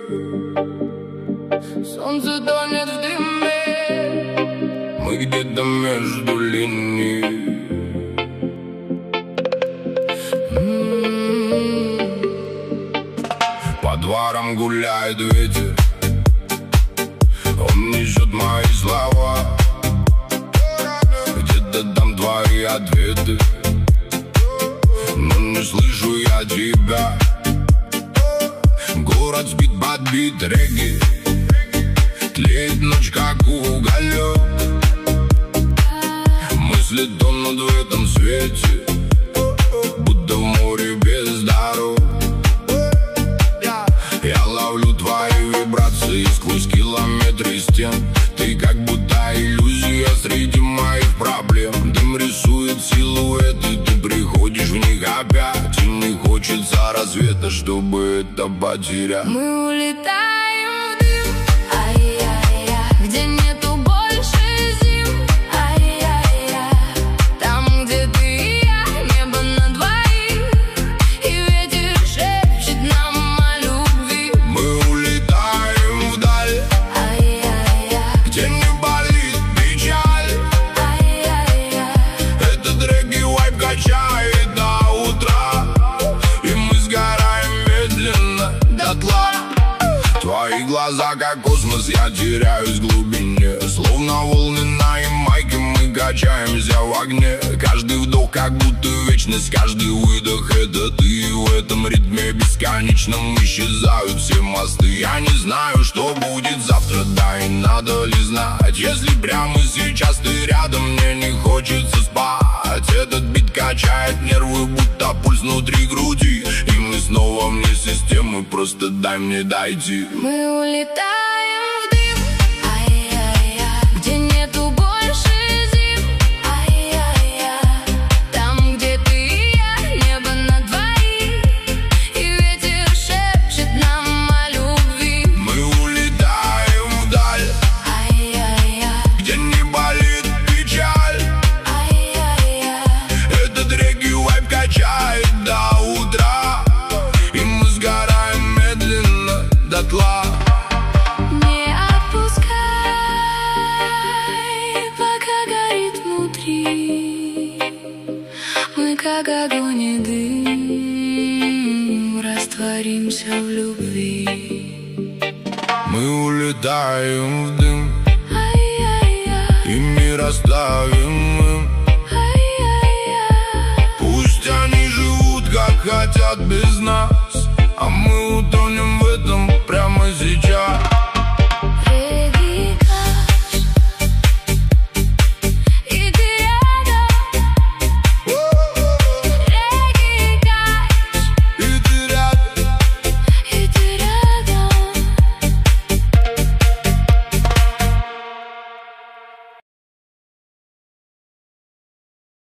Солнце тонет в дыме, мы где-то между линий. По дворам гуляет ветер, он несет мои слова. Где-то там твои ответы, но не слышу я тебя. Город спит под бит регги, тлеет ночь, как уголек. Мысли тонут в этом свете, будто в море без дорог. Я ловлю твои вибрации сквозь километры стен. Ты как будто иллюзия среди моих проблем. Дым рисует силуэты, ты приходишь в них опять. И не хочется рассвета, чтобы это потерять. Мы улетаем в дым, ай-яй-яй, где нету больше зим, ай-яй-яй. Там, где ты и я, небо на двоих, и ветер шепчет нам о любви. Мы улетаем вдаль, Ай-яй-яй, где не болит печаль. ай-яй-яй. Этот регги-вайб качает до утра, и мы сгораем медленно дотла. Твои глаза как космос, я теряюсь в глубине. Словно волны на Ямайке, мы качаемся в огне. Каждый вдох как будто вечность, каждый выдох это ты. И в этом ритме бесконечном исчезают все мосты. Я не знаю, что будет завтра, да и надо ли знать. Если прямо сейчас ты рядом, мне не хочется спать. Этот бит качает нервы, будто пульс внутри груди. И мы снова вне системы, просто дай мне дойти. Мы улетаем в дым, ай-яй-яй, где нету больше зим, ай-яй-яй. Там, где ты и я, небо на двоих, и ветер шепчет нам о любви. Мы улетаем вдаль, Ай-яй-яй, где не болит печаль. ай-яй-яй. Этот регги-вайб качает до утра, и мы сгораем медленно дотла. Не отпускай, пока горит внутри. Мы как огонь и дым, растворимся в любви. Мы улетаем в дым, Ай-яй-яй, и мир оставим им. ай-яй-яй. Пусть они живут как хотят без нас.